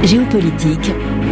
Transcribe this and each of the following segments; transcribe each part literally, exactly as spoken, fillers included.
Géopolitique,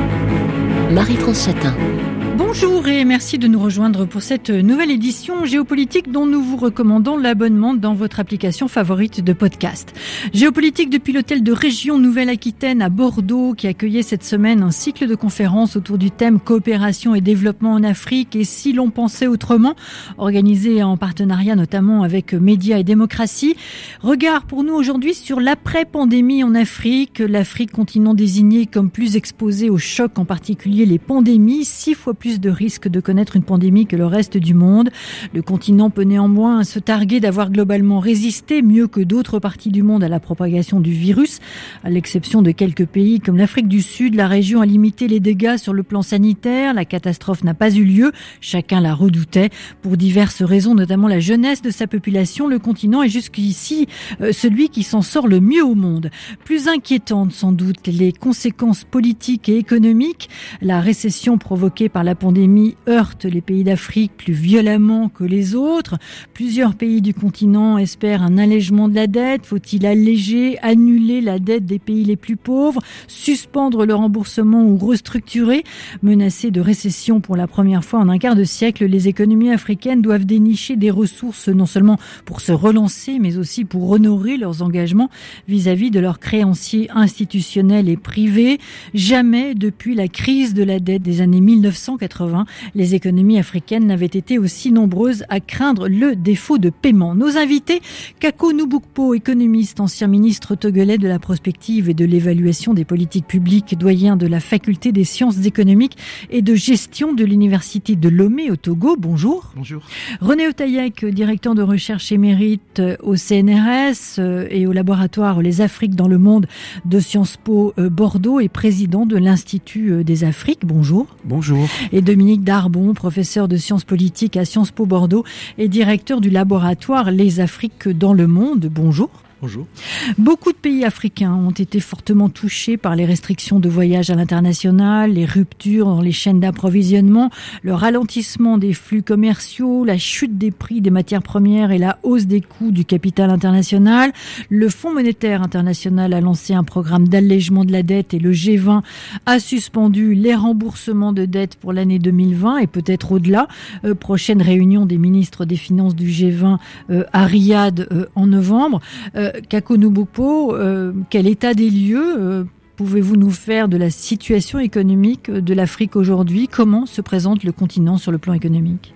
Marie-France Chatin. Bonjour et merci de nous rejoindre pour cette nouvelle édition Géopolitique dont nous vous recommandons l'abonnement dans votre application favorite de podcast. Géopolitique depuis l'hôtel de région Nouvelle-Aquitaine à Bordeaux qui accueillait cette semaine un cycle de conférences autour du thème coopération et développement en Afrique et si l'on pensait autrement, organisé en partenariat notamment avec Médias et Démocratie. Regard pour nous aujourd'hui sur l'après-pandémie en Afrique, l'Afrique continent désigné comme plus exposé aux chocs, en particulier les pandémies, six fois plus plus de risques de connaître une pandémie que le reste du monde. Le continent peut néanmoins se targuer d'avoir globalement résisté mieux que d'autres parties du monde à la propagation du virus. À l'exception de quelques pays comme l'Afrique du Sud, la région a limité les dégâts sur le plan sanitaire. La catastrophe n'a pas eu lieu. Chacun la redoutait. Pour diverses raisons, notamment la jeunesse de sa population, le continent est jusqu'ici euh, celui qui s'en sort le mieux au monde. Plus inquiétantes sans doute les conséquences politiques et économiques. La récession provoquée par la pandémie heurte les pays d'Afrique plus violemment que les autres. Plusieurs pays du continent espèrent un allègement de la dette. Faut-il alléger, annuler la dette des pays les plus pauvres, suspendre le remboursement ou restructurer? Menacées de récession pour la première fois en un quart de siècle, les économies africaines doivent dénicher des ressources non seulement pour se relancer, mais aussi pour honorer leurs engagements vis-à-vis de leurs créanciers institutionnels et privés. Jamais depuis la crise de la dette des années mille neuf cent quatre-vingts, les économies africaines n'avaient été aussi nombreuses à craindre le défaut de paiement. Nos invités, Kako Nubukpo, économiste, ancien ministre togolais de la prospective et de l'évaluation des politiques publiques, doyen de la faculté des sciences économiques et de gestion de l'université de Lomé au Togo. Bonjour. Bonjour. René Otaïek, directeur de recherche émérite au C N R S et au laboratoire Les Afriques dans le monde de Sciences Po Bordeaux et président de l'Institut des Afriques. Bonjour. Bonjour. Et Dominique Darbon, professeur de sciences politiques à Sciences Po Bordeaux et directeur du laboratoire Les Afriques dans le monde. Bonjour. Bonjour. Beaucoup de pays africains ont été fortement touchés par les restrictions de voyage à l'international, les ruptures dans les chaînes d'approvisionnement, le ralentissement des flux commerciaux, la chute des prix des matières premières et la hausse des coûts du capital international. Le Fonds monétaire international a lancé un programme d'allègement de la dette et le G vingt a suspendu les remboursements de dettes pour l'année deux mille vingt et peut-être au-delà. Euh, prochaine réunion des ministres des Finances du G vingt euh, à Riyad euh, en novembre. Euh, Kako Nubukpo, euh, quel état des lieux euh, pouvez-vous nous faire de la situation économique de l'Afrique aujourd'hui? Comment se présente le continent sur le plan économique?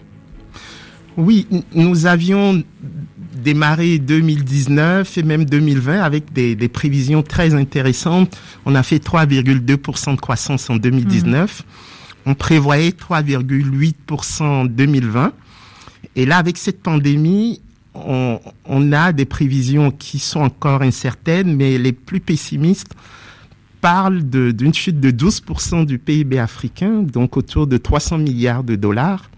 Oui, nous avions démarré deux mille dix-neuf et même deux mille vingt avec des, des prévisions très intéressantes. On a fait trois virgule deux pour cent de croissance en deux mille dix-neuf. Mmh. On prévoyait trois virgule huit pour cent en deux mille vingt. Et là, avec cette pandémie, On, on a des prévisions qui sont encore incertaines, mais les plus pessimistes parlent de, d'une chute de douze pour cent du P I B africain, donc autour de trois cents milliards de dollars.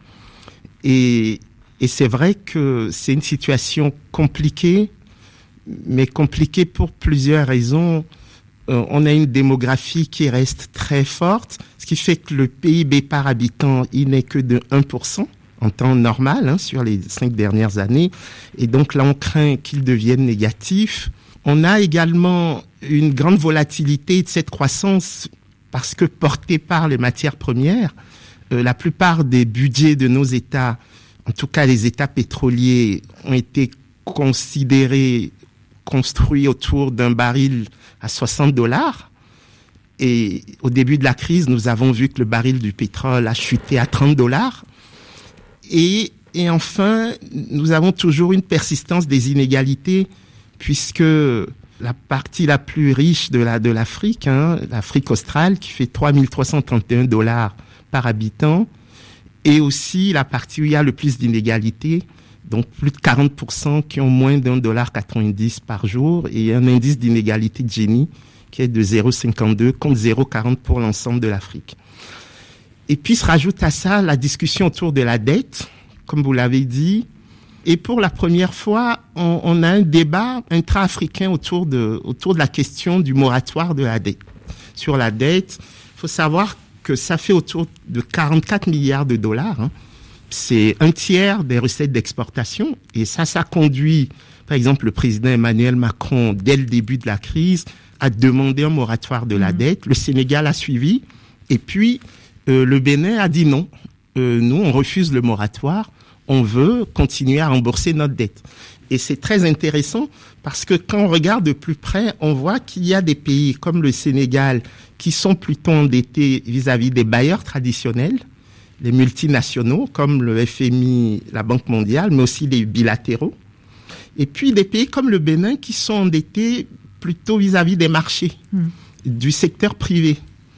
Et, et c'est vrai que c'est une situation compliquée, mais compliquée pour plusieurs raisons. Euh, on a une démographie qui reste très forte, ce qui fait que le P I B par habitant, il n'est que de un pour cent. En temps normal, hein, sur les cinq dernières années. Et donc là, on craint qu'il devienne négatif. On a également une grande volatilité de cette croissance parce que portée par les matières premières, euh, la plupart des budgets de nos États, en tout cas les États pétroliers, ont été considérés, construits autour d'un baril à soixante dollars. Et au début de la crise, nous avons vu que le baril du pétrole a chuté à trente dollars. Et, et enfin, nous avons toujours une persistance des inégalités puisque la partie la plus riche de la de l'Afrique, hein, l'Afrique australe, qui fait trois mille trois cent trente et un dollars par habitant, et aussi la partie où il y a le plus d'inégalités, donc plus de quarante pour cent qui ont moins d'un dollar quatre-vingt-dix par jour, et un indice d'inégalité de Gini qui est de zéro virgule cinquante-deux contre zéro virgule quarante pour l'ensemble de l'Afrique. Et puis se rajoute à ça la discussion autour de la dette, comme vous l'avez dit. Et pour la première fois, on, on a un débat intra-africain autour de, autour de la question du moratoire de la dette. Sur la dette, il faut savoir que ça fait autour de quarante-quatre milliards de dollars. Hein. C'est un tiers des recettes d'exportation. Et ça, ça conduit, par exemple, le président Emmanuel Macron, dès le début de la crise, a demandé un moratoire de la mmh. dette. Le Sénégal a suivi. Et puis, euh, le Bénin a dit non. Euh, nous, on refuse le moratoire. On veut continuer à rembourser notre dette. Et c'est très intéressant parce que quand on regarde de plus près, on voit qu'il y a des pays comme le Sénégal qui sont plutôt endettés vis-à-vis des bailleurs traditionnels, les multinationaux comme le F M I, la Banque mondiale, mais aussi les bilatéraux. Et puis des pays comme le Bénin qui sont endettés plutôt vis-à-vis des marchés, mmh. du secteur privé.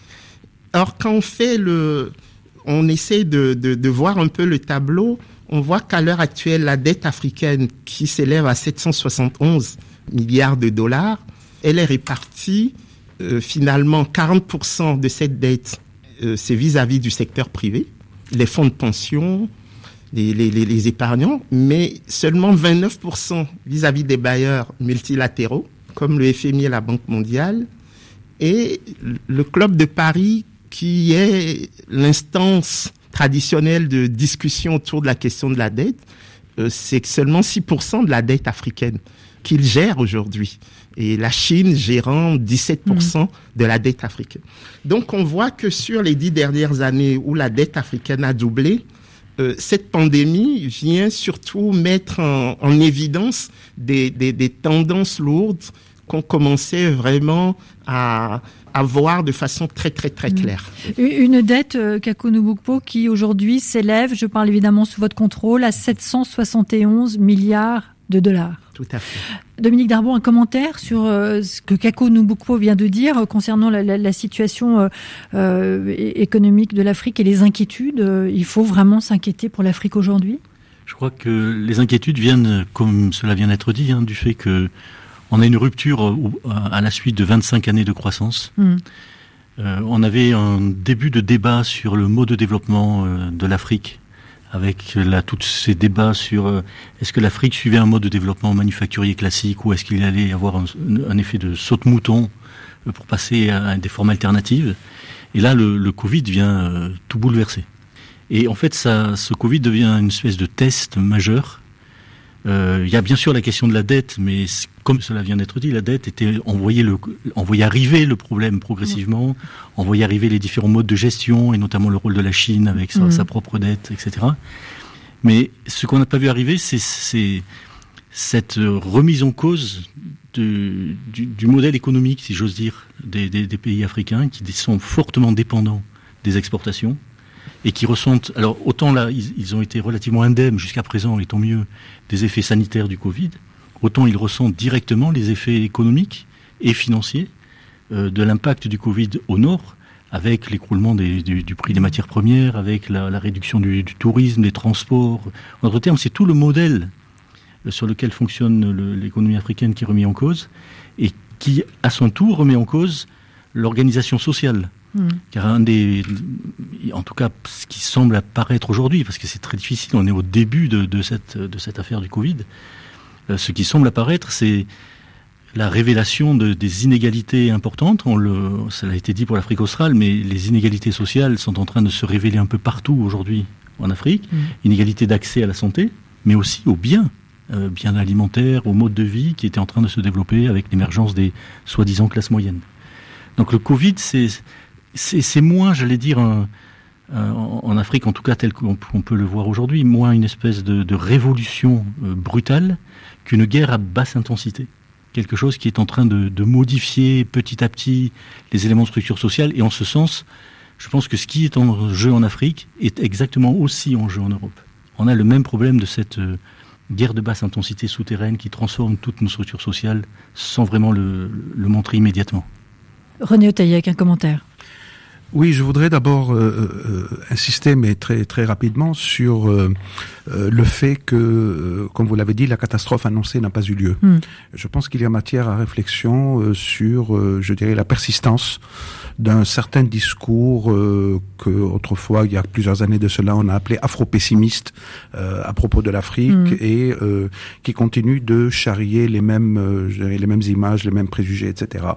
Or, quand on fait le, on essaie de, de, de voir un peu le tableau, on voit qu'à l'heure actuelle, la dette africaine qui s'élève à sept cent soixante et onze milliards de dollars, elle est répartie, euh, finalement, quarante pour cent de cette dette, euh, c'est vis-à-vis du secteur privé, les fonds de pension, les, les, les, les épargnants, mais seulement vingt-neuf pour cent vis-à-vis des bailleurs multilatéraux, comme le F M I et la Banque mondiale, et le Club de Paris, qui est l'instance traditionnelle de discussion autour de la question de la dette, euh, c'est seulement six pour cent de la dette africaine qu'il gère aujourd'hui. Et la Chine gérant dix-sept pour cent mmh. de la dette africaine. Donc on voit que sur les dix dernières années où la dette africaine a doublé, euh, cette pandémie vient surtout mettre en, en évidence des, des, des tendances lourdes qu'on commençait vraiment à, à voir de façon très, très, très claire. Une dette, euh, Kaku Nubukpo, qui aujourd'hui s'élève, je parle évidemment sous votre contrôle, à sept cent soixante et onze milliards de dollars. Tout à fait. Dominique Darbon, un commentaire sur euh, ce que Kaku Nubukpo vient de dire euh, concernant la, la, la situation euh, euh, économique de l'Afrique et les inquiétudes. Euh, il faut vraiment s'inquiéter pour l'Afrique aujourd'hui ? Je crois que les inquiétudes viennent, comme cela vient d'être dit, hein, du fait que on a une rupture à la suite de vingt-cinq années de croissance. Mmh. Euh, on avait un début de débat sur le mode de développement euh, de l'Afrique, avec là, tous ces débats sur euh, est-ce que l'Afrique suivait un mode de développement manufacturier classique ou est-ce qu'il allait y avoir un, un effet de saute-mouton euh, pour passer à des formes alternatives. Et là, le, le Covid vient euh, tout bouleverser. Et en fait, ça, ce Covid devient une espèce de test majeur. Euh, il y a bien sûr la question de la dette, mais comme cela vient d'être dit, la dette était, on voyait le, on voyait arriver le problème progressivement, on voyait arriver les différents modes de gestion, et notamment le rôle de la Chine avec sa, mmh. sa propre dette, et cetera. Mais ce qu'on n'a pas vu arriver, c'est, c'est cette remise en cause de, du, du modèle économique, si j'ose dire, des, des, des pays africains qui sont fortement dépendants des exportations. Et qui ressentent, alors autant là, ils, ils ont été relativement indemnes jusqu'à présent, et tant mieux, des effets sanitaires du Covid, autant ils ressentent directement les effets économiques et financiers euh, de l'impact du Covid au nord, avec l'écroulement des, du, du prix des matières premières, avec la, la réduction du, du tourisme, des transports. En d'autres termes, c'est tout le modèle sur lequel fonctionne le, l'économie africaine qui est remis en cause, et qui, à son tour, remet en cause l'organisation sociale. Mmh. Car un des, en tout cas, ce qui semble apparaître aujourd'hui, parce que c'est très difficile, on est au début de, de cette de cette affaire du Covid. Euh, ce qui semble apparaître, c'est la révélation de, des inégalités importantes. On le, ça a été dit pour l'Afrique australe, mais les inégalités sociales sont en train de se révéler un peu partout aujourd'hui en Afrique. Mmh. Inégalité d'accès à la santé, mais aussi aux biens, euh, biens alimentaires, aux modes de vie qui étaient en train de se développer avec l'émergence des soi-disant classes moyennes. Donc le Covid, c'est C'est, c'est moins, j'allais dire, un, un, en Afrique, en tout cas tel qu'on on peut le voir aujourd'hui, moins une espèce de, de révolution euh, brutale qu'une guerre à basse intensité. Quelque chose qui est en train de, de modifier petit à petit les éléments de structure sociale. Et en ce sens, je pense que ce qui est en jeu en Afrique est exactement aussi en jeu en Europe. On a le même problème de cette euh, guerre de basse intensité souterraine qui transforme toutes nos structures sociales sans vraiment le, le montrer immédiatement. René Otaïek, un commentaire. Oui, je voudrais d'abord euh, euh, insister, mais très très rapidement, sur euh, euh, le fait que, euh, comme vous l'avez dit, la catastrophe annoncée n'a pas eu lieu. Mm. Je pense qu'il y a matière à réflexion euh, sur, euh, je dirais, la persistance d'un certain discours euh, que autrefois, il y a plusieurs années de cela, on a appelé afro-pessimiste euh, à propos de l'Afrique mm. et euh, qui continue de charrier les mêmes, euh, je dirais, les mêmes images, les mêmes préjugés, et cetera.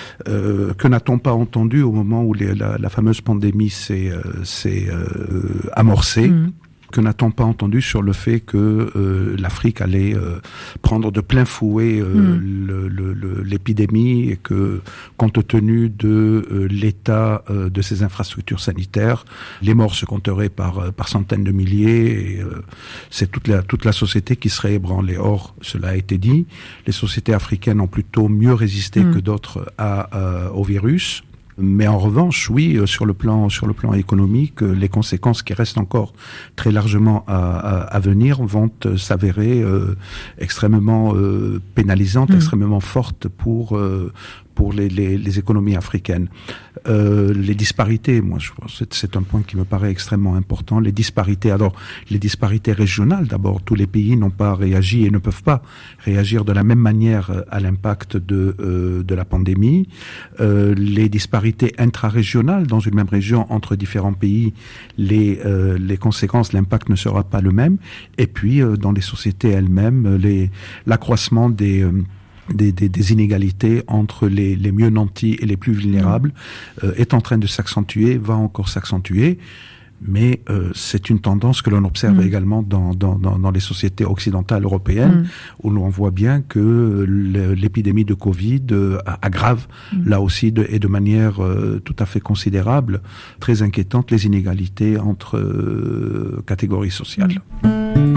Euh, que n'a-t-on pas entendu au moment où les, la, la fameuse pandémie s'est, euh, s'est euh, amorcée? Mmh. que n'a-t-on pas entendu sur le fait que euh, l'Afrique allait euh, prendre de plein fouet euh, mm. le, le, le, l'épidémie et que, compte tenu de euh, l'état euh, de ses infrastructures sanitaires, les morts se compteraient par, par centaines de milliers et euh, c'est toute la, toute la société qui serait ébranlée. Or, cela a été dit, les sociétés africaines ont plutôt mieux résisté mm. que d'autres à, à, au virus. Mais en revanche, oui, sur le plan sur le plan économique, les conséquences qui restent encore très largement à, à, à venir vont s'avérer euh, extrêmement euh, pénalisantes, mmh. extrêmement fortes pour euh, pour les, les, les économies africaines. Euh, les disparités, moi, je pense que c'est un point qui me paraît extrêmement important. Les disparités, alors les disparités régionales. D'abord, tous les pays n'ont pas réagi et ne peuvent pas réagir de la même manière à l'impact de euh, de la pandémie. Euh, les disparités intra-régionales dans une même région entre différents pays, les euh, les conséquences, l'impact ne sera pas le même. Et puis, euh, dans les sociétés elles-mêmes, les l'accroissement des euh, Des, des, des inégalités entre les, les mieux nantis et les plus vulnérables euh, est en train de s'accentuer, va encore s'accentuer, mais euh, c'est une tendance que l'on observe mmh. également dans, dans, dans, dans les sociétés occidentales européennes, mmh. où l'on voit bien que le, l'épidémie de Covid euh, aggrave mmh. là aussi de, et de manière euh, tout à fait considérable, très inquiétante, les inégalités entre euh, catégories sociales. Mmh.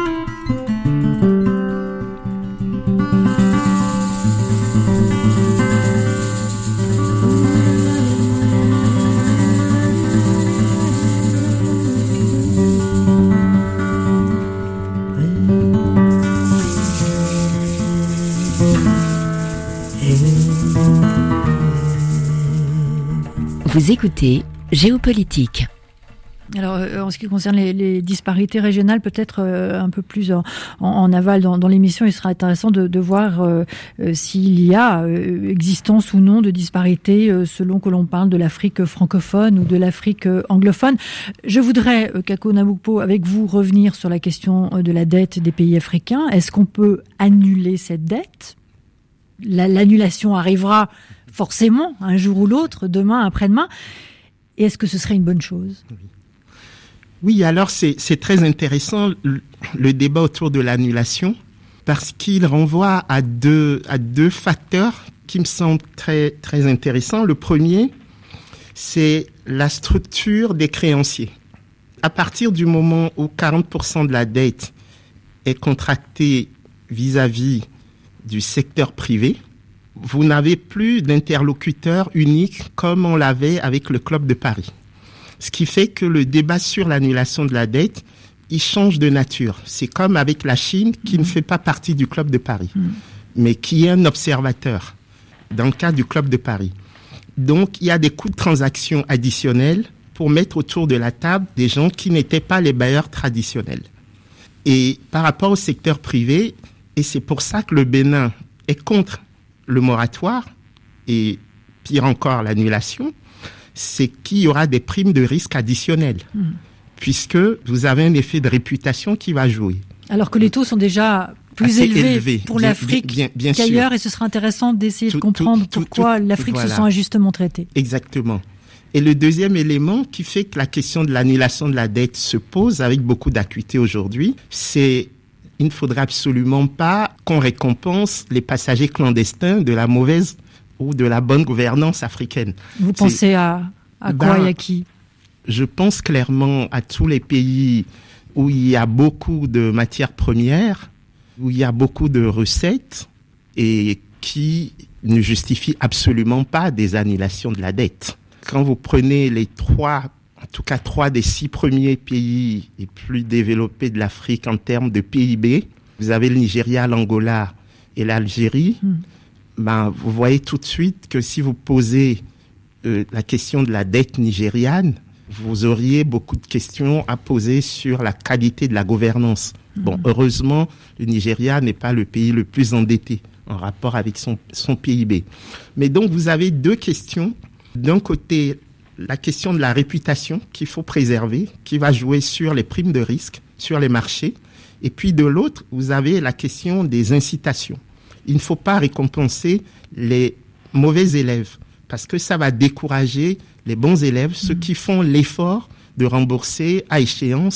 Vous écoutez Géopolitique. Alors, en ce qui concerne les, les disparités régionales, peut-être euh, un peu plus en, en, en aval dans, dans l'émission, il sera intéressant de, de voir euh, euh, s'il y a euh, existence ou non de disparités euh, selon que l'on parle de l'Afrique francophone ou de l'Afrique euh, anglophone. Je voudrais, euh, Kako Namoukpo, avec vous, revenir sur la question de la dette des pays africains. Est-ce qu'on peut annuler cette dette ? la, L'annulation arrivera forcément un jour ou l'autre, demain, après-demain. Et est-ce que ce serait une bonne chose ? Oui. Oui, alors c'est, c'est très intéressant le, le débat autour de l'annulation parce qu'il renvoie à deux, à deux facteurs qui me semblent très, très intéressants. Le premier, c'est la structure des créanciers. À partir du moment où quarante pour cent de la dette est contractée vis-à-vis du secteur privé, vous n'avez plus d'interlocuteur unique comme on l'avait avec le Club de Paris. Ce qui fait que le débat sur l'annulation de la dette, il change de nature. C'est comme avec la Chine qui mmh. ne fait pas partie du Club de Paris, mmh. mais qui est un observateur dans le cas du Club de Paris. Donc, il y a des coûts de transaction additionnels pour mettre autour de la table des gens qui n'étaient pas les bailleurs traditionnels. Et par rapport au secteur privé, et c'est pour ça que le Bénin est contre le moratoire et pire encore l'annulation, c'est qu'il y aura des primes de risque additionnelles, mmh. puisque vous avez un effet de réputation qui va jouer. Alors que les taux sont déjà plus élevés élevé, pour bien, l'Afrique bien, bien, bien qu'ailleurs, sûr. Et ce sera intéressant d'essayer tout, de comprendre tout, pourquoi tout, l'Afrique voilà. se sent injustement traitée. Exactement. Et le deuxième élément qui fait que la question de l'annulation de la dette se pose avec beaucoup d'acuité aujourd'hui, c'est il ne faudrait absolument pas qu'on récompense les passagers clandestins de la mauvaise ou de la bonne gouvernance africaine. Vous c'est, pensez à, à quoi ben, et à qui ? Je pense clairement à tous les pays où il y a beaucoup de matières premières, où il y a beaucoup de recettes et qui ne justifient absolument pas des annulations de la dette. Quand vous prenez les trois, en tout cas trois des six premiers pays les plus développés de l'Afrique en termes de P I B, vous avez le Nigeria, l'Angola et l'Algérie, mmh. ben, vous voyez tout de suite que si vous posez euh, la question de la dette nigériane, vous auriez beaucoup de questions à poser sur la qualité de la gouvernance. Mmh. Bon, heureusement, le Nigeria n'est pas le pays le plus endetté en rapport avec son, son P I B. Mais donc, vous avez deux questions. D'un côté, la question de la réputation qu'il faut préserver, qui va jouer sur les primes de risque, sur les marchés. Et puis de l'autre, vous avez la question des incitations. Il ne faut pas récompenser les mauvais élèves parce que ça va décourager les bons élèves, ceux qui font l'effort de rembourser à échéance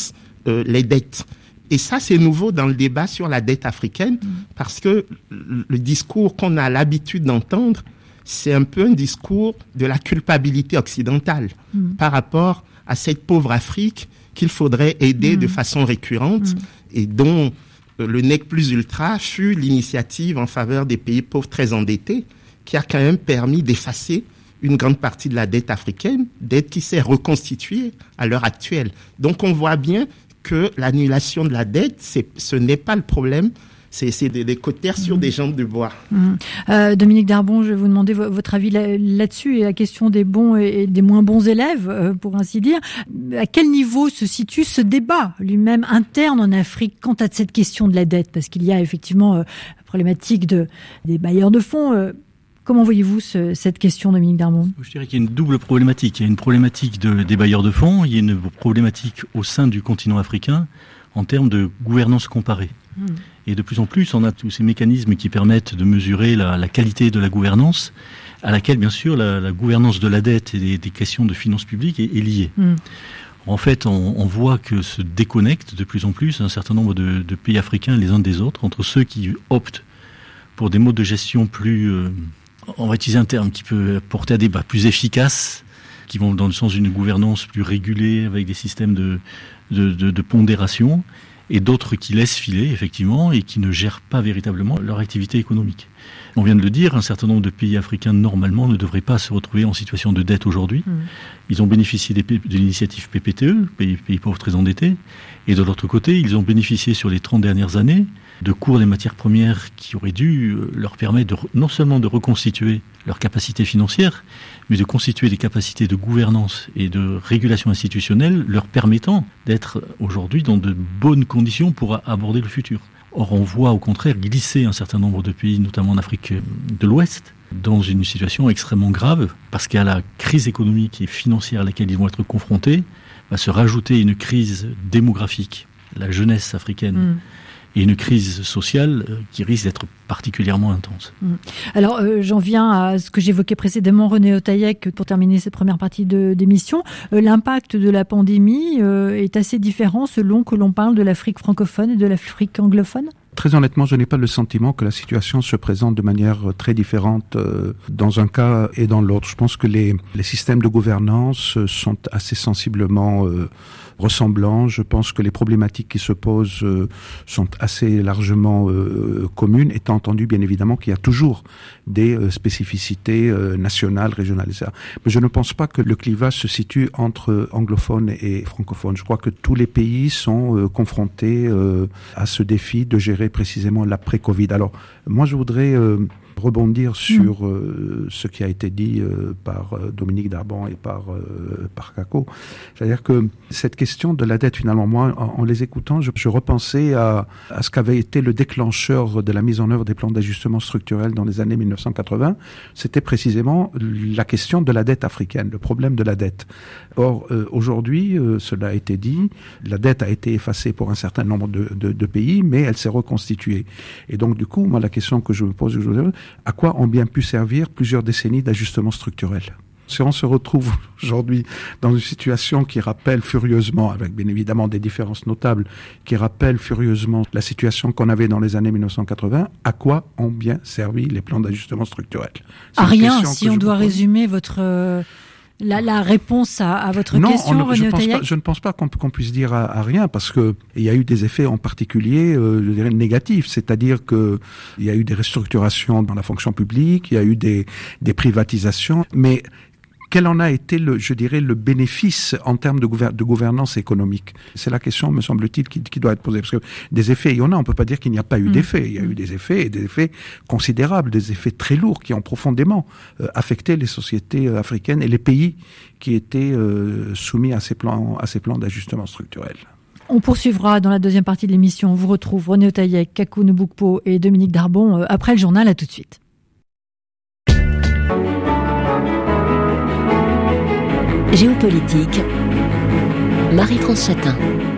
euh, les dettes. Et ça, c'est nouveau dans le débat sur la dette africaine, mmh. parce que le discours qu'on a l'habitude d'entendre, c'est un peu un discours de la culpabilité occidentale mmh. par rapport à cette pauvre Afrique qu'il faudrait aider mmh. de façon récurrente mmh. et dont euh, le nec plus ultra fut l'initiative en faveur des pays pauvres très endettés qui a quand même permis d'effacer une grande partie de la dette africaine, dette qui s'est reconstituée à l'heure actuelle. Donc on voit bien que l'annulation de la dette, c'est, ce n'est pas le problème. C'est, c'est des, des cautères sur mmh. des jambes de bois. Mmh. Euh, Dominique Darbon, je vais vous demander v- votre avis là, là-dessus et la question des bons et, et des moins bons élèves, euh, pour ainsi dire. À quel niveau se situe ce débat lui-même interne en Afrique quant à cette question de la dette ? Parce qu'il y a effectivement euh, la problématique de, des bailleurs de fonds. Euh, comment voyez-vous ce, cette question, Dominique Darbon ? Je dirais qu'il y a une double problématique. Il y a une problématique de, des bailleurs de fonds, il y a une problématique au sein du continent africain en termes de gouvernance comparée. Mmh. Et de plus en plus, on a tous ces mécanismes qui permettent de mesurer la, la qualité de la gouvernance, à laquelle, bien sûr, la, la gouvernance de la dette et des, des questions de finances publiques est, est liée. Mmh. En fait, on, on voit que se déconnectent de plus en plus un certain nombre de, de pays africains les uns des autres, entre ceux qui optent pour des modes de gestion plus, euh, on va utiliser un terme qui peut porter à débat, plus efficaces, qui vont dans le sens d'une gouvernance plus régulée, avec des systèmes de, de, de, de pondération, et d'autres qui laissent filer, effectivement, et qui ne gèrent pas véritablement leur activité économique. On vient de le dire, un certain nombre de pays africains, normalement, ne devraient pas se retrouver en situation de dette aujourd'hui. Mmh. Ils ont bénéficié des, de l'initiative P P T E, pays, pays pauvres très endettés, et de l'autre côté, ils ont bénéficié sur les trente dernières années de cours des matières premières qui auraient dû leur permettre de, non seulement de reconstituer leur capacité financière, mais de constituer des capacités de gouvernance et de régulation institutionnelle leur permettant d'être aujourd'hui dans de bonnes conditions pour aborder le futur. Or, on voit au contraire glisser un certain nombre de pays, notamment en Afrique de l'Ouest, dans une situation extrêmement grave, parce qu'à la crise économique et financière à laquelle ils vont être confrontés, va se rajouter une crise démographique, la jeunesse africaine, mmh. et une crise sociale qui risque d'être particulièrement intense. Alors, euh, j'en viens à ce que j'évoquais précédemment, René Otaïek, pour terminer cette première partie de, d'émission. Euh, l'impact de la pandémie euh, est assez différent selon que l'on parle de l'Afrique francophone et de l'Afrique anglophone ? Très honnêtement, je n'ai pas le sentiment que la situation se présente de manière très différente euh, dans un cas et dans l'autre. Je pense que les, les systèmes de gouvernance sont assez sensiblement euh, ressemblants. Je pense que les problématiques qui se posent euh, sont assez largement euh, communes, étant entendu bien évidemment qu'il y a toujours des euh, spécificités euh, nationales, régionales, et cetera. Mais je ne pense pas que le clivage se situe entre anglophones et francophones. Je crois que tous les pays sont euh, confrontés euh, à ce défi de gérer précisément l'après-Covid. Alors, moi, je voudrais euh, rebondir sur euh, ce qui a été dit euh, par euh, Dominique Darbon et par euh, par Kako. C'est-à-dire que cette question de la dette, finalement, moi, en, en les écoutant, je, je repensais à, à ce qu'avait été le déclencheur de la mise en œuvre des plans d'ajustement structurel dans les années mille neuf cent quatre-vingts. C'était précisément la question de la dette africaine, le problème de la dette. Or, euh, aujourd'hui, euh, cela a été dit, la dette a été effacée pour un certain nombre de, de, de pays, mais elle s'est reconstituée. Et donc, du coup, moi, la question que je me pose aujourd'hui, à quoi ont bien pu servir plusieurs décennies d'ajustement structurel ? Si on se retrouve aujourd'hui dans une situation qui rappelle furieusement, avec bien évidemment des différences notables, qui rappelle furieusement la situation qu'on avait dans les années mille neuf cent quatre-vingts, à quoi ont bien servi les plans d'ajustement structurel ? C'est à rien, si on doit pose. résumer votre... Euh... La, la réponse à, à votre non, question, on, René je, pense pas, je ne pense pas qu'on, qu'on puisse dire à, à rien, parce que il y a eu des effets en particulier, euh, je dirais négatifs, c'est-à-dire que il y a eu des restructurations dans la fonction publique, il y a eu des, des privatisations, mais quel en a été, le, je dirais, le bénéfice en termes de, gouver- de gouvernance économique ? C'est la question, me semble-t-il, qui, qui doit être posée. Parce que des effets, il y en a, on ne peut pas dire qu'il n'y a pas eu mmh. d'effets. Il y a eu des effets, et des effets considérables, des effets très lourds qui ont profondément euh, affecté les sociétés euh, africaines et les pays qui étaient euh, soumis à ces plans, à ces plans d'ajustement structurel. On poursuivra dans la deuxième partie de l'émission. On vous retrouve René Otaïek, Kakou Nubukpo et Dominique Darbon euh, après le journal. À tout de suite. Géopolitique, Marie-France Chatin.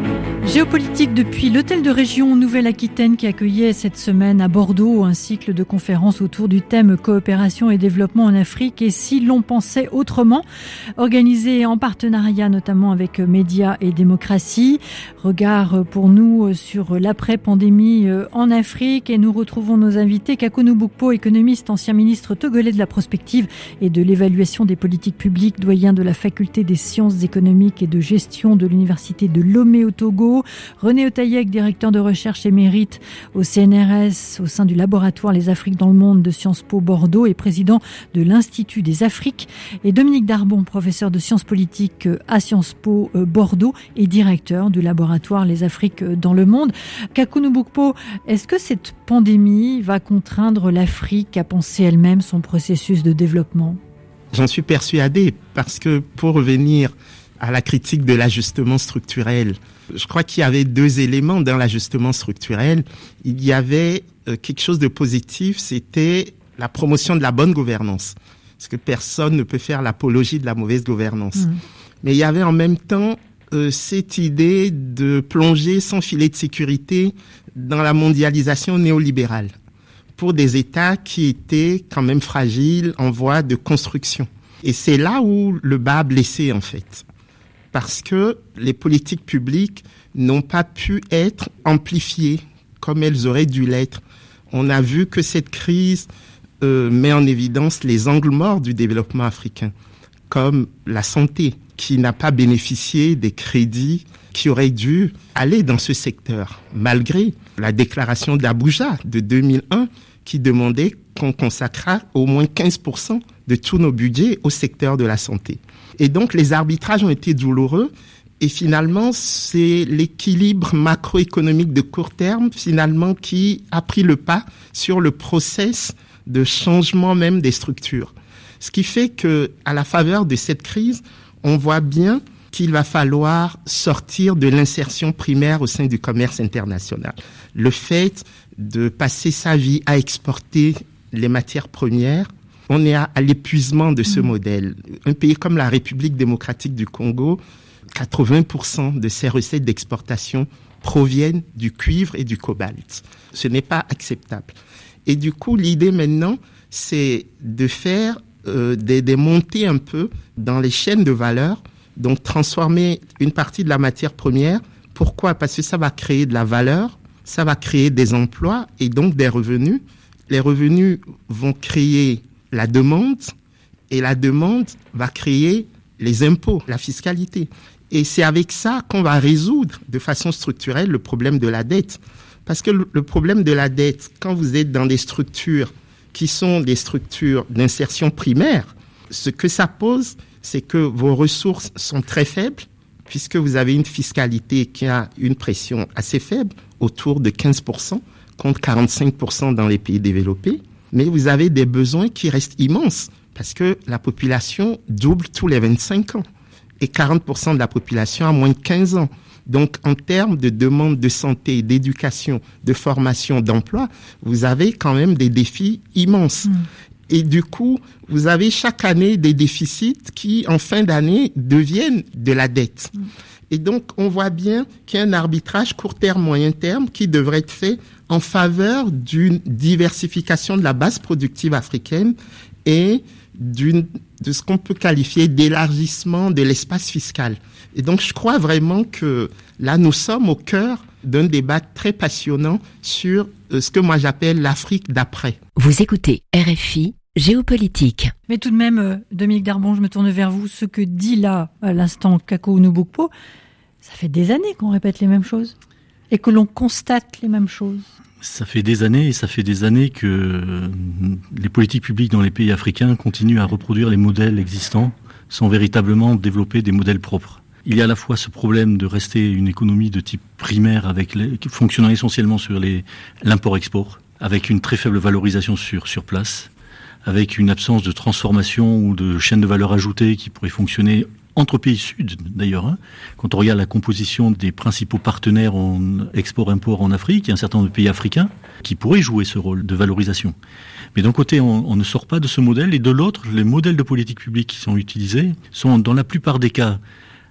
Géopolitique depuis l'hôtel de région Nouvelle-Aquitaine qui accueillait cette semaine à Bordeaux un cycle de conférences autour du thème coopération et développement en Afrique et si l'on pensait autrement, organisé en partenariat notamment avec Médias et Démocratie. Regard pour nous sur l'après-pandémie en Afrique et nous retrouvons nos invités Kakuno Bokpo, économiste, ancien ministre togolais de la prospective et de l'évaluation des politiques publiques, doyen de la faculté des sciences économiques et de gestion de l'université de Lomé au Togo. René Otaïek, directeur de recherche émérite au C N R S au sein du laboratoire Les Afriques dans le monde de Sciences Po Bordeaux et président de l'Institut des Afriques. Et Dominique Darbon, professeur de sciences politiques à Sciences Po Bordeaux et directeur du laboratoire Les Afriques dans le monde. Kakuno Bokpo, est-ce que cette pandémie va contraindre l'Afrique à penser elle-même son processus de développement ? J'en suis persuadé parce que pour revenir à la critique de l'ajustement structurel, je crois qu'il y avait deux éléments dans l'ajustement structurel. Il y avait euh, quelque chose de positif, c'était la promotion de la bonne gouvernance. Parce que personne ne peut faire l'apologie de la mauvaise gouvernance. Mmh. Mais il y avait en même temps euh, cette idée de plonger sans filet de sécurité dans la mondialisation néolibérale pour des États qui étaient quand même fragiles, en voie de construction. Et c'est là où le bas a blessé, en fait. Parce que les politiques publiques n'ont pas pu être amplifiées comme elles auraient dû l'être. On a vu que cette crise euh, met en évidence les angles morts du développement africain, comme la santé, qui n'a pas bénéficié des crédits qui auraient dû aller dans ce secteur, malgré la déclaration d'Abuja de deux mille un qui demandait qu'on consacrât au moins quinze pour cent de tous nos budgets au secteur de la santé. Et donc, les arbitrages ont été douloureux. Et finalement, c'est l'équilibre macroéconomique de court terme, finalement, qui a pris le pas sur le process de changement même des structures. Ce qui fait que, à la faveur de cette crise, on voit bien qu'il va falloir sortir de l'insertion primaire au sein du commerce international. Le fait de passer sa vie à exporter les matières premières, on est à, à l'épuisement de ce mmh. modèle. Un pays comme la République démocratique du Congo, quatre-vingts pour cent de ses recettes d'exportation proviennent du cuivre et du cobalt. Ce n'est pas acceptable. Et du coup, l'idée maintenant, c'est de faire euh, des, des montées un peu dans les chaînes de valeur, donc transformer une partie de la matière première. Pourquoi ? Parce que ça va créer de la valeur, ça va créer des emplois et donc des revenus. Les revenus vont créer la demande, et la demande va créer les impôts, la fiscalité. Et c'est avec ça qu'on va résoudre de façon structurelle le problème de la dette. Parce que le problème de la dette, quand vous êtes dans des structures qui sont des structures d'insertion primaire, ce que ça pose, c'est que vos ressources sont très faibles, puisque vous avez une fiscalité qui a une pression assez faible, autour de quinze pour cent, contre quarante-cinq pour cent dans les pays développés. Mais vous avez des besoins qui restent immenses parce que la population double tous les vingt-cinq ans et quarante pour cent de la population a moins de quinze ans. Donc, en termes de demande de santé, d'éducation, de formation, d'emploi, vous avez quand même des défis immenses. Mmh. Et du coup, vous avez chaque année des déficits qui, en fin d'année, deviennent de la dette. Mmh. Et donc, on voit bien qu'il y a un arbitrage court terme, moyen terme qui devrait être fait en faveur d'une diversification de la base productive africaine et d'une, de ce qu'on peut qualifier d'élargissement de l'espace fiscal. Et donc, je crois vraiment que là, nous sommes au cœur d'un débat très passionnant sur euh, ce que moi j'appelle l'Afrique d'après. Vous écoutez R F I Géopolitique. Mais tout de même, euh, Dominique Darbon, je me tourne vers vous. Ce que dit là, à l'instant, Kakuno Bokpo, ça fait des années qu'on répète les mêmes choses et que l'on constate les mêmes choses. Ça fait des années et ça fait des années que les politiques publiques dans les pays africains continuent à reproduire les modèles existants sans véritablement développer des modèles propres. Il y a à la fois ce problème de rester une économie de type primaire avec les, fonctionnant essentiellement sur les, l'import-export, avec une très faible valorisation sur, sur place, avec une absence de transformation ou de chaîne de valeur ajoutée qui pourrait fonctionner entre pays sud d'ailleurs. Hein. Quand on regarde la composition des principaux partenaires en export-import en Afrique, il y a un certain nombre de pays africains qui pourraient jouer ce rôle de valorisation. Mais d'un côté, on, on ne sort pas de ce modèle, et de l'autre, les modèles de politique publique qui sont utilisés sont dans la plupart des cas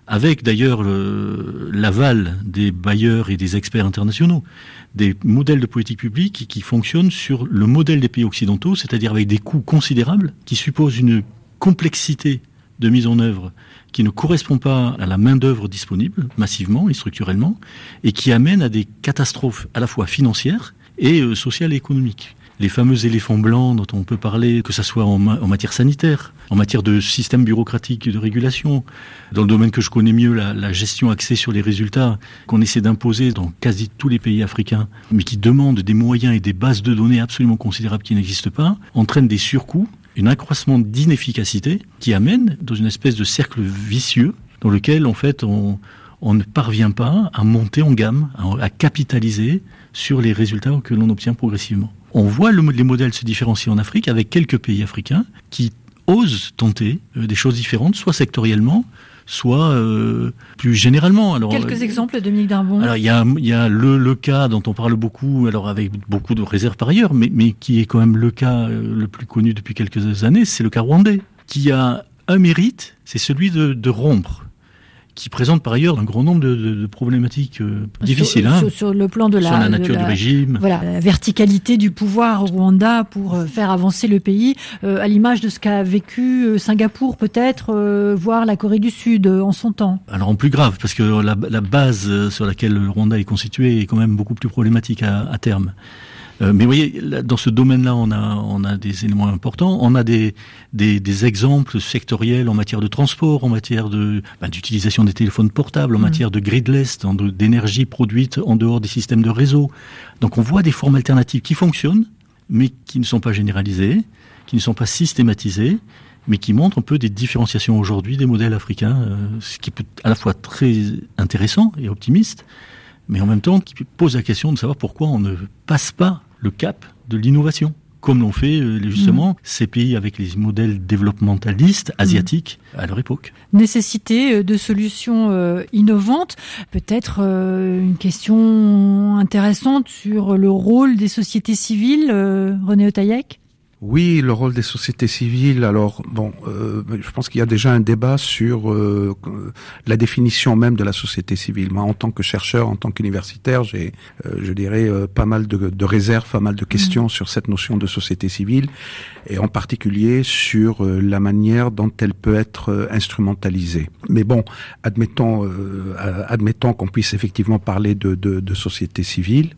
avec d'ailleurs le, l'aval des bailleurs et des experts internationaux, des modèles de politique publique qui, qui fonctionnent sur le modèle des pays occidentaux, c'est-à-dire avec des coûts considérables, qui supposent une complexité de mise en œuvre qui ne correspond pas à la main-d'œuvre disponible, massivement et structurellement, et qui amène à des catastrophes à la fois financières et euh, sociales et économiques. Les fameux éléphants blancs dont on peut parler, que ce soit en, ma- en matière sanitaire, en matière de système bureaucratique de régulation, dans le domaine que je connais mieux, la, la gestion axée sur les résultats, qu'on essaie d'imposer dans quasi tous les pays africains, mais qui demandent des moyens et des bases de données absolument considérables qui n'existent pas, entraînent des surcoûts, un accroissement d'inefficacité qui amène dans une espèce de cercle vicieux dans lequel, en fait, on, on ne parvient pas à monter en gamme, à, à capitaliser sur les résultats que l'on obtient progressivement. On voit le, les modèles se différencier en Afrique avec quelques pays africains qui osent tenter euh, des choses différentes, soit sectoriellement, soit euh, plus généralement. Alors, Quelques euh, exemples, Dominique Darbon. Alors il y a, il y a le, le cas dont on parle beaucoup, alors avec beaucoup de réserves par ailleurs, mais, mais qui est quand même le cas euh, le plus connu depuis quelques années, c'est le cas rwandais, qui a un mérite, c'est celui de, de rompre, qui présente par ailleurs un grand nombre de, de, de problématiques euh, difficiles. Sur, hein, sur, sur le plan de la, sur la nature de la, du régime. Voilà, la verticalité du pouvoir au Rwanda pour euh, faire avancer le pays, euh, à l'image de ce qu'a vécu euh, Singapour peut-être, euh, voire la Corée du Sud euh, en son temps. Alors en plus grave, parce que la, la base sur laquelle le Rwanda est constitué est quand même beaucoup plus problématique à, à terme. Euh, mais vous voyez, là, dans ce domaine-là, on a, on a des éléments importants. On a des, des, des exemples sectoriels en matière de transport, en matière de, ben, d'utilisation des téléphones portables, en mmh. matière de gridless, de, d'énergie produite en dehors des systèmes de réseau. Donc on voit des formes alternatives qui fonctionnent, mais qui ne sont pas généralisées, qui ne sont pas systématisées, mais qui montrent un peu des différenciations aujourd'hui des modèles africains, euh, ce qui peut être à la fois très intéressant et optimiste, mais en même temps qui pose la question de savoir pourquoi on ne passe pas le cap de l'innovation, comme l'ont fait justement mmh. ces pays avec les modèles développementalistes asiatiques mmh. à leur époque. Nécessité de solutions euh, innovantes, peut-être euh, une question intéressante sur le rôle des sociétés civiles, euh, René Otaïek. Oui, le rôle des sociétés civiles. Alors, bon, euh, je pense qu'il y a déjà un débat sur euh, la définition même de la société civile. Moi, en tant que chercheur, en tant qu'universitaire, j'ai, euh, je dirais, euh, pas mal de, de réserves, pas mal de questions mmh. sur cette notion de société civile, et en particulier sur euh, la manière dont elle peut être euh, instrumentalisée. Mais bon, admettons, euh, admettons qu'on puisse effectivement parler de, de, de société civile.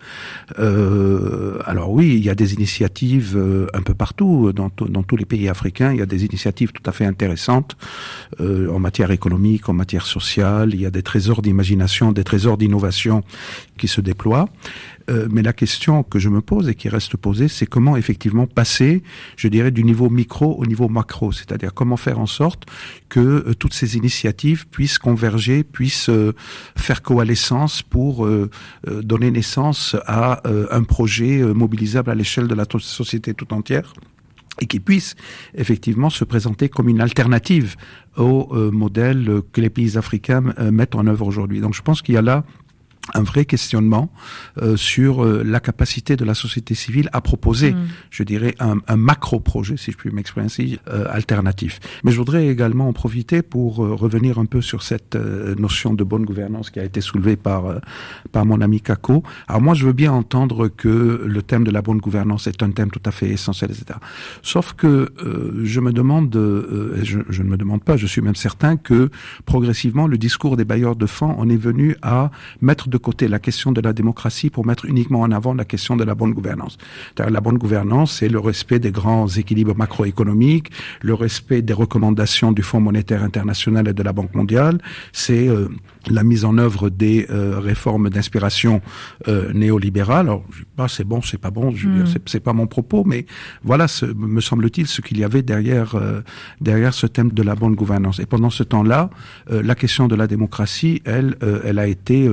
Euh, alors oui, il y a des initiatives euh, un peu partout. Partout, dans, dans tous les pays africains, il y a des initiatives tout à fait intéressantes euh, en matière économique, en matière sociale. Il y a des trésors d'imagination, des trésors d'innovation qui se déploient. Euh, mais la question que je me pose et qui reste posée, c'est comment effectivement passer, je dirais, du niveau micro au niveau macro. C'est-à-dire comment faire en sorte que euh, toutes ces initiatives puissent converger, puissent euh, faire coalescence pour euh, euh, donner naissance à euh, un projet euh, mobilisable à l'échelle de la to- société tout entière, et qui puisse effectivement se présenter comme une alternative au euh, modèle que les pays africains euh, mettent en œuvre aujourd'hui. Donc je pense qu'il y a là un vrai questionnement euh, sur euh, la capacité de la société civile à proposer, mmh. je dirais, un, un macro-projet, si je puis m'exprimer ainsi, euh, alternatif. Mais je voudrais également en profiter pour euh, revenir un peu sur cette euh, notion de bonne gouvernance qui a été soulevée par euh, par mon ami Kako. Alors moi, je veux bien entendre que le thème de la bonne gouvernance est un thème tout à fait essentiel, et cetera. Sauf que euh, je me demande, euh, je, je ne me demande pas, je suis même certain que progressivement, le discours des bailleurs de fonds en est venu à mettre de côté la question de la démocratie pour mettre uniquement en avant la question de la bonne gouvernance. C'est-à-dire, la bonne gouvernance, c'est le respect des grands équilibres macroéconomiques, le respect des recommandations du Fonds monétaire international et de la Banque mondiale, c'est euh, la mise en œuvre des euh, réformes d'inspiration euh, néolibérale. Alors, je dis pas c'est bon, c'est pas bon, je veux dire, c'est, c'est pas mon propos, mais voilà, ce, me semble-t-il, ce qu'il y avait derrière euh, derrière ce thème de la bonne gouvernance. Et pendant ce temps-là, euh, la question de la démocratie, elle, euh, elle a été, euh, je dirais,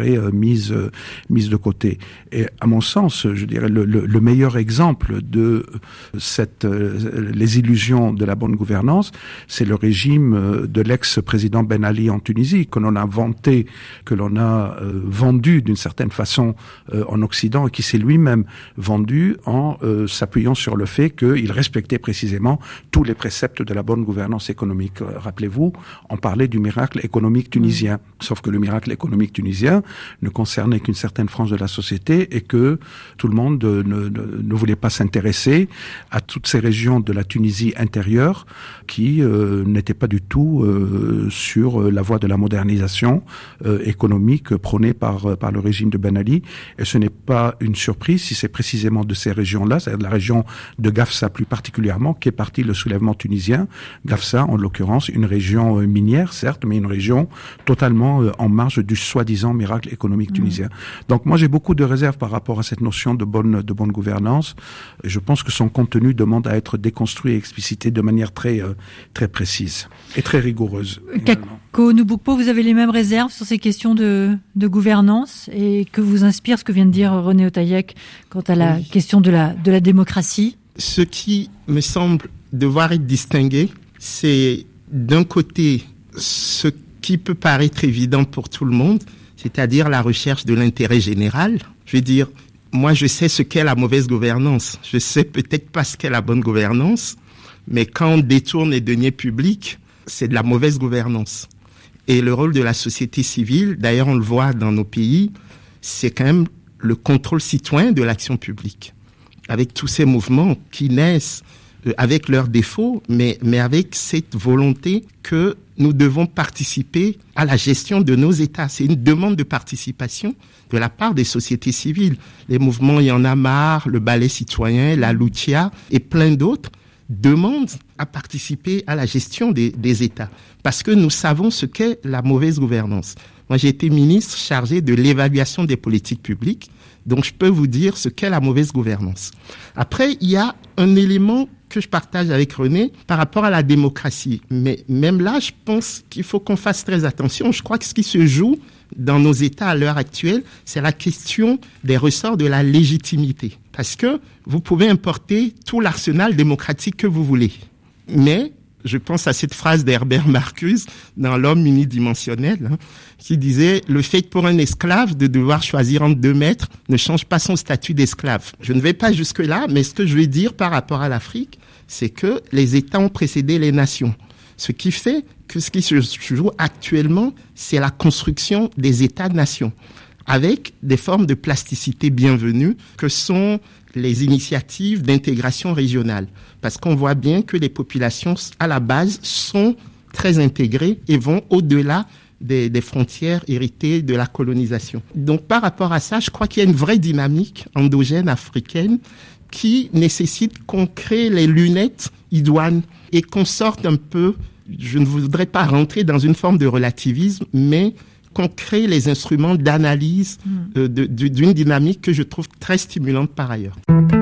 serait euh, mise euh, mise de côté. Et à mon sens, je dirais le, le, le meilleur exemple de cette euh, les illusions de la bonne gouvernance, c'est le régime euh, de l'ex-président Ben Ali en Tunisie, que l'on a vanté, que l'on a euh, vendu d'une certaine façon euh, en Occident, et qui s'est lui-même vendu en euh, s'appuyant sur le fait qu'il respectait précisément tous les préceptes de la bonne gouvernance économique. Euh, rappelez-vous, on parlait du miracle économique tunisien, mmh. sauf que le miracle économique tunisien ne concernait qu'une certaine frange de la société et que tout le monde ne, ne, ne voulait pas s'intéresser à toutes ces régions de la Tunisie intérieure qui euh, n'étaient pas du tout euh, sur la voie de la modernisation euh, économique prônée par, par le régime de Ben Ali. Et ce n'est pas une surprise si c'est précisément de ces régions-là, c'est-à-dire de la région de Gafsa plus particulièrement, qu'est parti le soulèvement tunisien. Gafsa, en l'occurrence, une région euh, minière, certes, mais une région totalement euh, en marge du soi-disant miracle économique tunisien. Mmh. Donc moi, j'ai beaucoup de réserves par rapport à cette notion de bonne, de bonne gouvernance. Et je pense que son contenu demande à être déconstruit et explicité de manière très, euh, très précise et très rigoureuse. Kako Nubukpo, vous avez les mêmes réserves sur ces questions de, de gouvernance, et que vous inspire ce que vient de dire René Otaïek quant à la oui. question de la, de la démocratie? Ce qui me semble devoir être distingué, c'est d'un côté ce qui peut paraître évident pour tout le monde, c'est-à-dire la recherche de l'intérêt général. Je veux dire, moi je sais ce qu'est la mauvaise gouvernance, je sais peut-être pas ce qu'est la bonne gouvernance, mais quand on détourne les deniers publics, c'est de la mauvaise gouvernance. Et le rôle de la société civile, d'ailleurs on le voit dans nos pays, c'est quand même le contrôle citoyen de l'action publique. Avec tous ces mouvements qui naissent euh, avec leurs défauts, mais, mais avec cette volonté que nous devons participer à la gestion de nos États. C'est une demande de participation de la part des sociétés civiles. Les mouvements Y en a marre, le Ballet citoyen, la Lucha et plein d'autres demandent à participer à la gestion des, des États. Parce que nous savons ce qu'est la mauvaise gouvernance. Moi, j'ai été ministre chargé de l'évaluation des politiques publiques, donc je peux vous dire ce qu'est la mauvaise gouvernance. Après, il y a un élément que je partage avec René par rapport à la démocratie. Mais même là, je pense qu'il faut qu'on fasse très attention. Je crois que ce qui se joue dans nos États à l'heure actuelle, c'est la question des ressorts de la légitimité. Parce que vous pouvez importer tout l'arsenal démocratique que vous voulez. Mais je pense à cette phrase d'Herbert Marcuse dans L'homme unidimensionnel, hein, qui disait « Le fait pour un esclave de devoir choisir entre deux maîtres ne change pas son statut d'esclave ». Je ne vais pas jusque-là, mais ce que je vais dire par rapport à l'Afrique, c'est que les États ont précédé les nations. Ce qui fait que ce qui se joue actuellement, c'est la construction des États-nations, avec des formes de plasticité bienvenues que sont les initiatives d'intégration régionale. Parce qu'on voit bien que les populations, à la base, sont très intégrées et vont au-delà des, des frontières héritées de la colonisation. Donc, par rapport à ça, je crois qu'il y a une vraie dynamique endogène africaine qui nécessite qu'on crée les lunettes idoines et qu'on sorte un peu, je ne voudrais pas rentrer dans une forme de relativisme, mais qu'on crée les instruments d'analyse euh, de, de, d'une dynamique que je trouve très stimulante par ailleurs.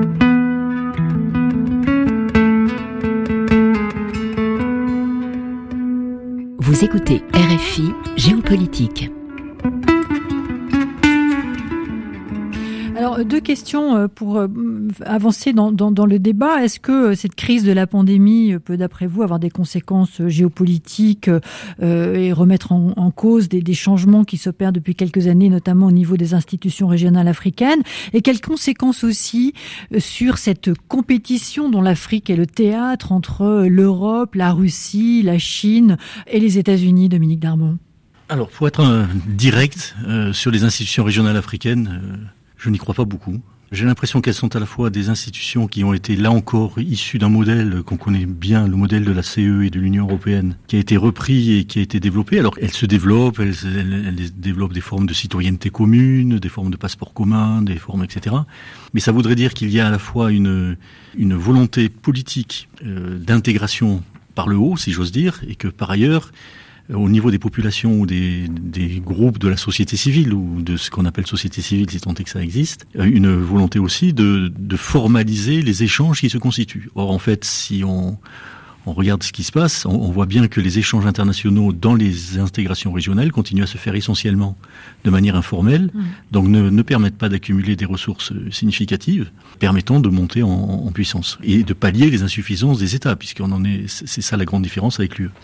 Vous écoutez R F I Géopolitique. Alors, deux questions pour avancer dans, dans, dans le débat. Est-ce que cette crise de la pandémie peut, d'après vous, avoir des conséquences géopolitiques euh, et remettre en, en cause des, des changements qui s'opèrent depuis quelques années, notamment au niveau des institutions régionales africaines? Et quelles conséquences aussi sur cette compétition dont l'Afrique est le théâtre entre l'Europe, la Russie, la Chine et les États-Unis, Dominique Darmon? Alors, pour être euh, direct euh, sur les institutions régionales africaines, euh, je n'y crois pas beaucoup. J'ai l'impression qu'elles sont à la fois des institutions qui ont été, là encore, issues d'un modèle qu'on connaît bien, le modèle de la C E et de l'Union européenne, qui a été repris et qui a été développé. Alors, elles se développent, elles, elles, elles développent des formes de citoyenneté commune, des formes de passeport commun, des formes, et cetera. Mais ça voudrait dire qu'il y a à la fois une, une volonté politique euh, d'intégration par le haut, si j'ose dire, et que par ailleurs, au niveau des populations ou des, des groupes de la société civile ou de ce qu'on appelle société civile, si tant est que ça existe, une volonté aussi de, de formaliser les échanges qui se constituent. Or, en fait, si on, on regarde ce qui se passe, on, on voit bien que les échanges internationaux dans les intégrations régionales continuent à se faire essentiellement de manière informelle, mmh. donc ne, ne permettent pas d'accumuler des ressources significatives, permettant de monter en, en puissance et de pallier les insuffisances des États, puisqu'on en est, c'est ça la grande différence avec l'U E.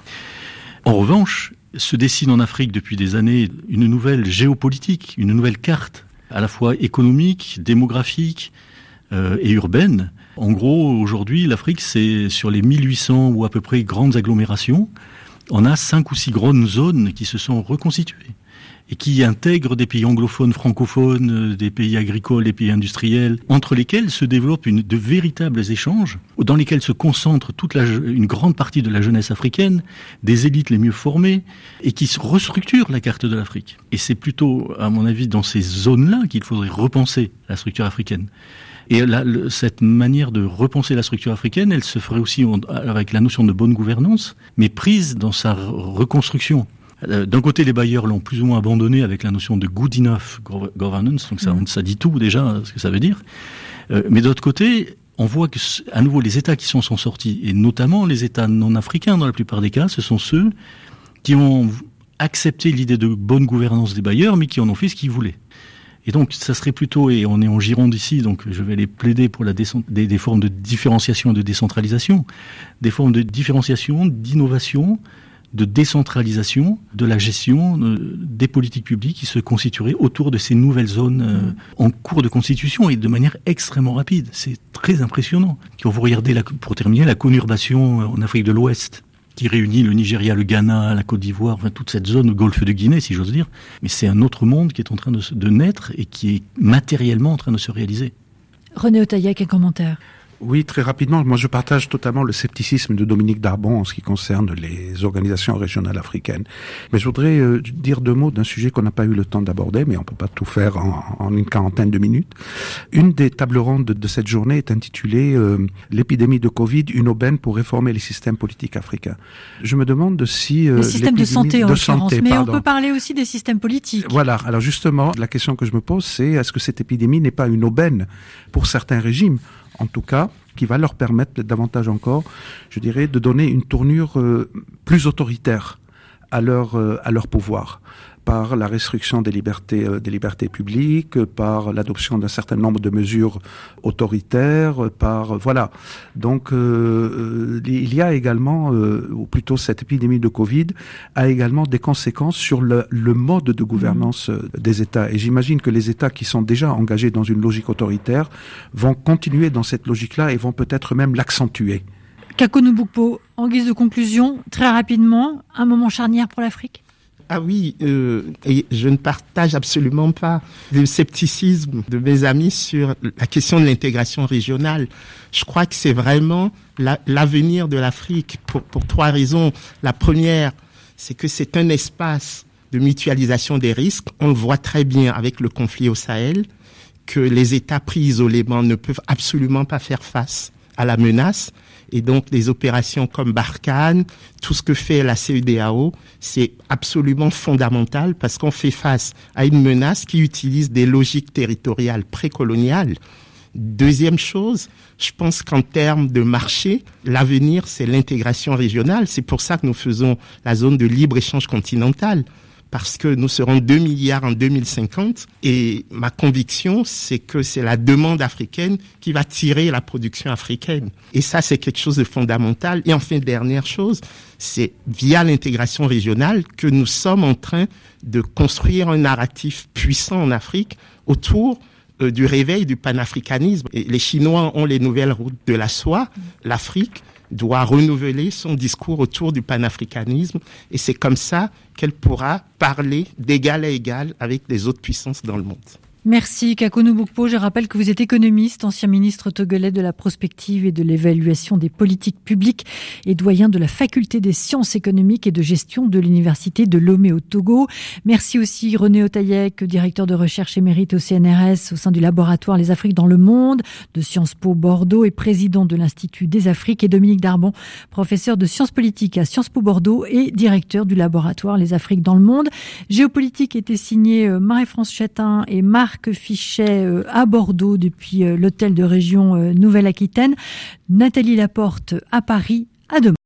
En revanche, se dessine en Afrique depuis des années une nouvelle géopolitique, une nouvelle carte, à la fois économique, démographique euh, et urbaine. En gros, aujourd'hui, l'Afrique, c'est sur les mille huit cents ou à peu près grandes agglomérations, on a cinq ou six grandes zones qui se sont reconstituées et qui intègrent des pays anglophones, francophones, des pays agricoles, des pays industriels, entre lesquels se développent une, de véritables échanges, dans lesquels se concentre toute la, une grande partie de la jeunesse africaine, des élites les mieux formées, et qui restructurent la carte de l'Afrique. Et c'est plutôt, à mon avis, dans ces zones-là qu'il faudrait repenser la structure africaine. Et là, le, cette manière de repenser la structure africaine, elle se ferait aussi avec la notion de bonne gouvernance, mais prise dans sa reconstruction. D'un côté, les bailleurs l'ont plus ou moins abandonné avec la notion de good enough governance, donc ça, mmh. ça dit tout déjà, ce que ça veut dire. Euh, mais d'autre côté, on voit que, à nouveau, les États qui s'en sont sortis, et notamment les États non africains dans la plupart des cas, ce sont ceux qui ont accepté l'idée de bonne gouvernance des bailleurs, mais qui en ont fait ce qu'ils voulaient. Et donc, ça serait plutôt, et on est en Gironde ici, donc je vais les plaider pour la décent- des, des formes de différenciation et de décentralisation, des formes de différenciation, d'innovation, de décentralisation de la gestion euh, des politiques publiques qui se constitueraient autour de ces nouvelles zones euh, mmh. en cours de constitution et de manière extrêmement rapide. C'est très impressionnant. Quand vous regardez, la, pour terminer, la conurbation en Afrique de l'Ouest, qui réunit le Nigeria, le Ghana, la Côte d'Ivoire, enfin toute cette zone, le golfe de Guinée, si j'ose dire. Mais c'est un autre monde qui est en train de, de naître et qui est matériellement en train de se réaliser. René Otaïek, un commentaire. Oui, très rapidement. Moi, je partage totalement le scepticisme de Dominique Darbon en ce qui concerne les organisations régionales africaines. Mais je voudrais euh, dire deux mots d'un sujet qu'on n'a pas eu le temps d'aborder, mais on peut pas tout faire en, en une quarantaine de minutes. Une des tables rondes de, de cette journée est intitulée euh, « L'épidémie de Covid, une aubaine pour réformer les systèmes politiques africains ». Je me demande si... Euh, les systèmes de santé, en de l'occurrence. santé, mais pardon. on peut parler aussi des systèmes politiques. Voilà. Alors justement, la question que je me pose, c'est est-ce que cette épidémie n'est pas une aubaine pour certains régimes ? En tout cas, qui va leur permettre davantage encore, je dirais, de donner une tournure euh, plus autoritaire à leur euh, à leur pouvoir, par la restriction des libertés euh, des libertés publiques, par l'adoption d'un certain nombre de mesures autoritaires, par euh, voilà. Donc euh, euh, il y a également, euh, ou plutôt cette épidémie de Covid a également des conséquences sur le, le mode de gouvernance mmh. des États. Et j'imagine que les États qui sont déjà engagés dans une logique autoritaire vont continuer dans cette logique-là et vont peut-être même l'accentuer. Kako Nubukpo, en guise de conclusion, très rapidement, un moment charnière pour l'Afrique ? Ah oui, euh, et je ne partage absolument pas le scepticisme de mes amis sur la question de l'intégration régionale. Je crois que c'est vraiment la, l'avenir de l'Afrique pour, pour trois raisons. La première, c'est que c'est un espace de mutualisation des risques. On le voit très bien avec le conflit au Sahel, que les États pris isolément ne peuvent absolument pas faire face à la menace. Et donc, des opérations comme Barkhane, tout ce que fait la C E D A O, c'est absolument fondamental parce qu'on fait face à une menace qui utilise des logiques territoriales précoloniales. Deuxième chose, je pense qu'en termes de marché, l'avenir, c'est l'intégration régionale. C'est pour ça que nous faisons la zone de libre-échange continental. Parce que nous serons deux milliards en deux mille cinquante et ma conviction, c'est que c'est la demande africaine qui va tirer la production africaine. Et ça, c'est quelque chose de fondamental. Et enfin, dernière chose, c'est via l'intégration régionale que nous sommes en train de construire un narratif puissant en Afrique autour euh, du réveil du panafricanisme. Et les Chinois ont les nouvelles routes de la soie. L'Afrique doit renouveler son discours autour du panafricanisme et c'est comme ça qu'elle pourra parler d'égal à égal avec les autres puissances dans le monde. Merci Kako Nubukpo. Je rappelle que vous êtes économiste, ancien ministre togolais de la prospective et de l'évaluation des politiques publiques et doyen de la faculté des sciences économiques et de gestion de l'université de Lomé au Togo. Merci aussi René Otaïek, directeur de recherche émérite au C N R S au sein du laboratoire Les Afriques dans le monde de Sciences Po Bordeaux et président de l'Institut des Afriques, et Dominique Darbon, professeur de sciences politiques à Sciences Po Bordeaux et directeur du laboratoire Les Afriques dans le monde. Géopolitique était signé Marie-France Chétin et Marc Marc Fichet à Bordeaux depuis l'hôtel de région Nouvelle-Aquitaine. Nathalie Laporte à Paris. À demain.